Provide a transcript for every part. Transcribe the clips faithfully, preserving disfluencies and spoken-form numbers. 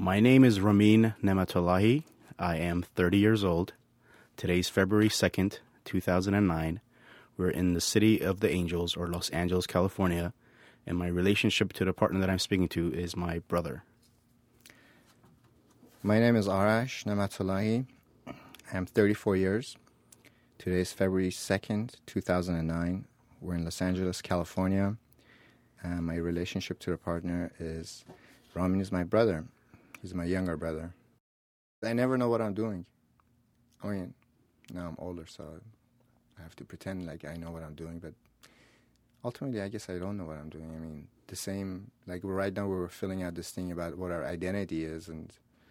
My name is Ramin Nematolahi. I am thirty years old. Today's February second, two thousand nine. We're in the city of the Angels, or Los Angeles, California, and my relationship to the partner that I'm speaking to is my brother. My name is Arash Nematolahi. I'm thirty-four years. Today is February second, two thousand nine. We're in Los Angeles, California. And my relationship to the partner is Ramin is my brother. He's my younger brother. I never know what I'm doing. I mean, now I'm older, so I have to pretend like I know what I'm doing. But ultimately, I guess I don't know what I'm doing. I mean, the same, like right now we were filling out this thing about what our identity is, and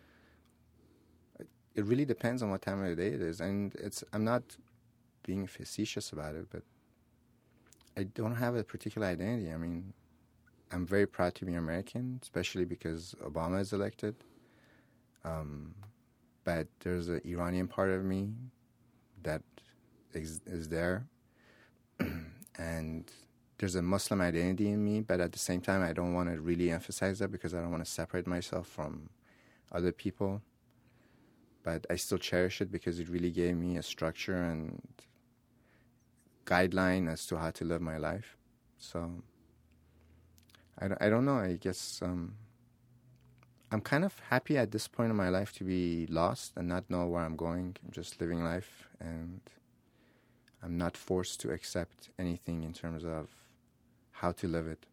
it really depends on what time of the day it is. And it's I'm not being facetious about it, but I don't have a particular identity. I mean, I'm very proud to be American, especially because Obama is elected. Um, but there's an Iranian part of me that is, is there. And there's a Muslim identity in me, but at the same time, I don't want to really emphasize that because I don't want to separate myself from other people. But I still cherish it because it really gave me a structure and guideline as to how to live my life. So I don't, I don't know. I guess um, I'm kind of happy at this point in my life to be lost and not know where I'm going. I'm just living life, and I'm not forced to accept anything in terms of how to live it.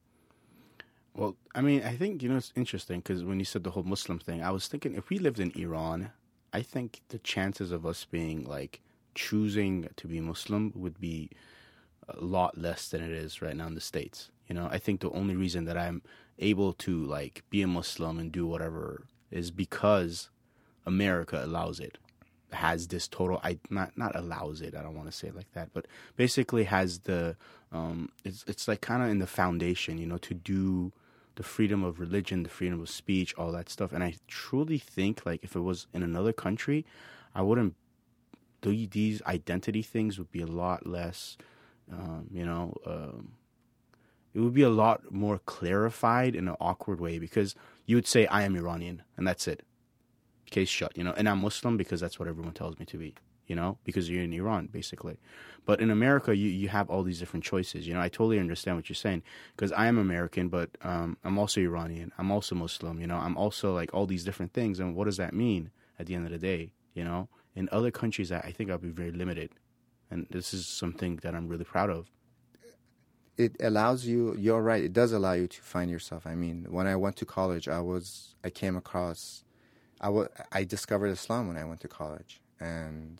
Well, I mean, I think, you know, it's interesting because when you said the whole Muslim thing, I was thinking if we lived in Iran, I think the chances of us being, like, choosing to be Muslim would be a lot less than it is right now in the States. You know, I think the only reason that I'm able to, like, be a Muslim and do whatever is because America allows it. Has this total, I not not allows it, I don't want to say it like that, but basically has the, um, it's, it's like kind of in the foundation, you know, to do the freedom of religion, the freedom of speech, all that stuff. And I truly think, like, if it was in another country, I wouldn't, these identity things would be a lot less, um, you know, um, it would be a lot more clarified in an awkward way because you would say, I am Iranian, and that's it. Case shut, you know, and I'm Muslim because that's what everyone tells me to be, you know, because you're in Iran, basically. But in America, you, you have all these different choices. You know, I totally understand what you're saying because I am American, but um, I'm also Iranian. I'm also Muslim, you know, I'm also like all these different things. And what does that mean at the end of the day, you know? In other countries, I think I'll be very limited. And this is something that I'm really proud of. It allows you, you're right, it does allow you to find yourself. I mean, when I went to college, I was, I came across, I, w- I discovered Islam when I went to college. And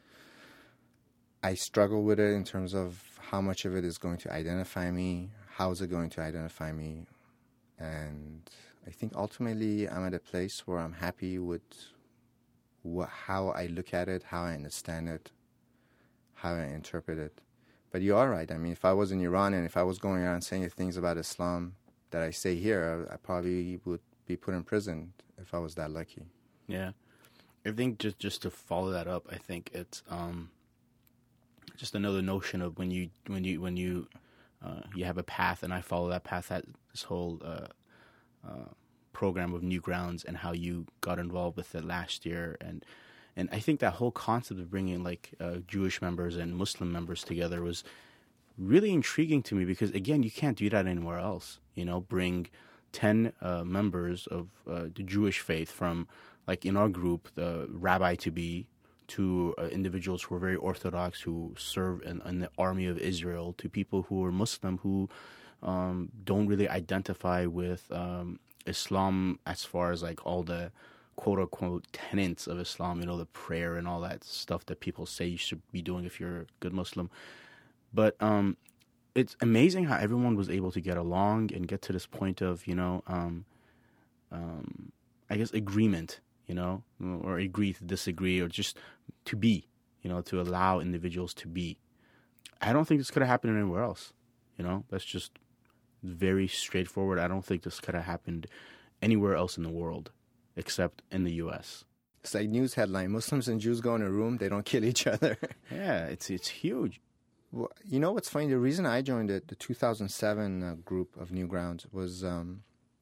I struggle with it in terms of how much of it is going to identify me, how is it going to identify me. And I think ultimately I'm at a place where I'm happy with wh- how I look at it, how I understand it, how I interpret it. But you are right. I mean, if I was in Iran and if I was going around saying things about Islam that I say here, I, I probably would be put in prison if I was that lucky. Yeah. I think just, just to follow that up, I think it's um, just another notion of when you when you when you uh, you have a path and I follow that path. That this whole uh, uh, program of Newgrounds and how you got involved with it last year, and. And I think that whole concept of bringing like uh, Jewish members and Muslim members together was really intriguing to me because, again, you can't do that anywhere else. You know, bring ten uh, members of uh, the Jewish faith from, like in our group, the rabbi-to-be, to uh, individuals who are very Orthodox, who serve in, in the army of Israel, to people who are Muslim who um, don't really identify with um, Islam as far as like all the quote-unquote tenets of Islam, you know, the prayer and all that stuff that people say you should be doing if you're a good Muslim. But um, it's amazing how everyone was able to get along and get to this point of, you know, um, um, I guess agreement, you know, or agree to disagree or just to be, you know, to allow individuals to be. I don't think this could have happened anywhere else, you know. That's just very straightforward. I don't think this could have happened anywhere else in the world. Except in the U S. It's like news headline, Muslims and Jews go in a room, they don't kill each other. Yeah, it's it's huge. Well, you know what's funny? The reason I joined it, the two thousand seven uh, group of Newgrounds, was um,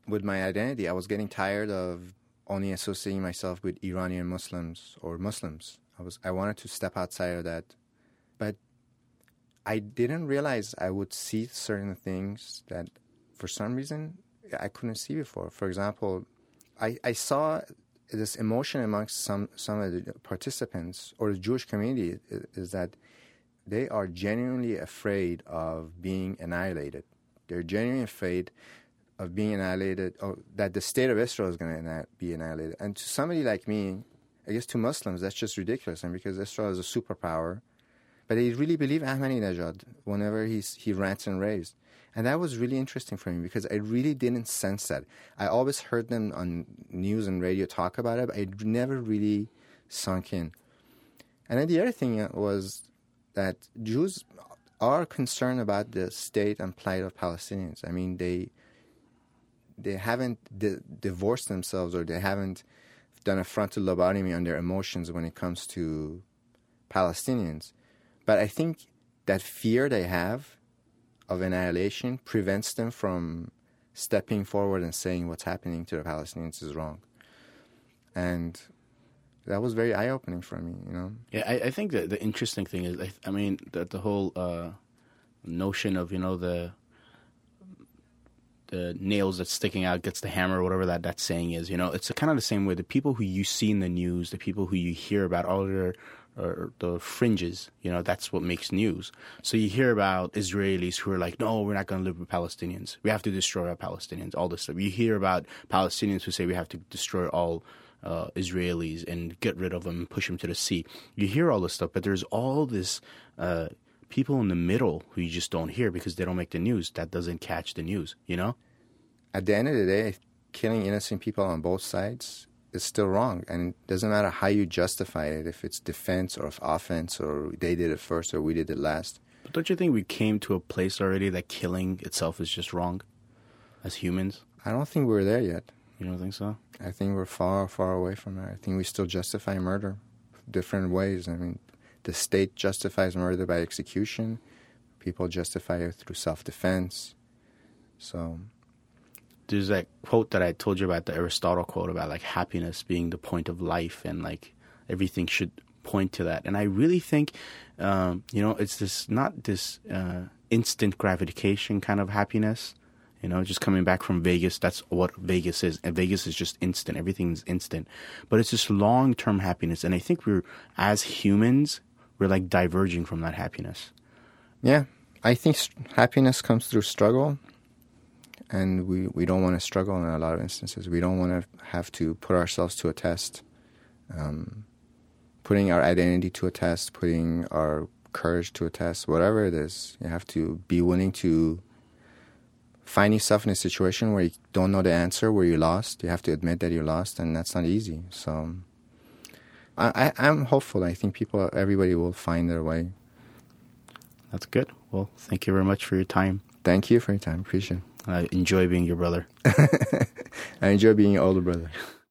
with my identity, I was getting tired of only associating myself with Iranian Muslims or Muslims. I was I wanted to step outside of that. But I didn't realize I would see certain things that for some reason I couldn't see before. For example, I, I saw this emotion amongst some, some of the participants or the Jewish community is, is that they are genuinely afraid of being annihilated. They're genuinely afraid of being annihilated, or that the state of Israel is going to be annihilated. And to somebody like me, I guess to Muslims, that's just ridiculous. And because Israel is a superpower, but they really believe Ahmadinejad whenever he's, he rants and raves. And that was really interesting for me because I really didn't sense that. I always heard them on news and radio talk about it, but it never really sunk in. And then the other thing was that Jews are concerned about the state and plight of Palestinians. I mean, they they haven't di- divorced themselves, or they haven't done a frontal lobotomy on their emotions when it comes to Palestinians. But I think that fear they have of annihilation prevents them from stepping forward and saying what's happening to the Palestinians is wrong. And that was very eye-opening for me, you know. Yeah, I, I think that the interesting thing is, I, I mean, that the whole uh, notion of, you know, the the nails that's sticking out gets the hammer, or whatever that, that saying is, you know, it's kind of the same way. The people who you see in the news, the people who you hear about, all their or the fringes, you know, that's what makes news. So you hear about Israelis who are like, no, we're not going to live with Palestinians. We have to destroy our Palestinians, all this stuff. You hear about Palestinians who say we have to destroy all uh, Israelis and get rid of them and push them to the sea. You hear all this stuff, but there's all this uh, people in the middle who you just don't hear because they don't make the news. That doesn't catch the news, you know? At the end of the day, killing innocent people on both sides is still wrong, and it doesn't matter how you justify it, if it's defense or if offense, or they did it first or we did it last. But don't you think we came to a place already that killing itself is just wrong as humans? I don't think we're there yet. You don't think so? I think we're far, far away from that. I think we still justify murder different ways. I mean, the state justifies murder by execution. People justify it through self-defense. So there's that quote that I told you about, the Aristotle quote about like happiness being the point of life, and like everything should point to that. And I really think, um, you know, it's this not this uh, instant gratification kind of happiness. You know, just coming back from Vegas, that's what Vegas is. And Vegas is just instant. Everything's instant. But it's this long-term happiness. And I think we're, as humans, we're like diverging from that happiness. Yeah. I think st- happiness comes through struggle. And we, we don't want to struggle in a lot of instances. We don't want to have to put ourselves to a test. Um, putting our identity to a test, putting our courage to a test, whatever it is. You have to be willing to find yourself in a situation where you don't know the answer, where you're lost. You have to admit that you're lost, and that's not easy. So I, I, I'm hopeful. I think people, everybody will find their way. That's good. Well, thank you very much for your time. Thank you for your time. Appreciate it. I enjoy being your brother. I enjoy being your older brother.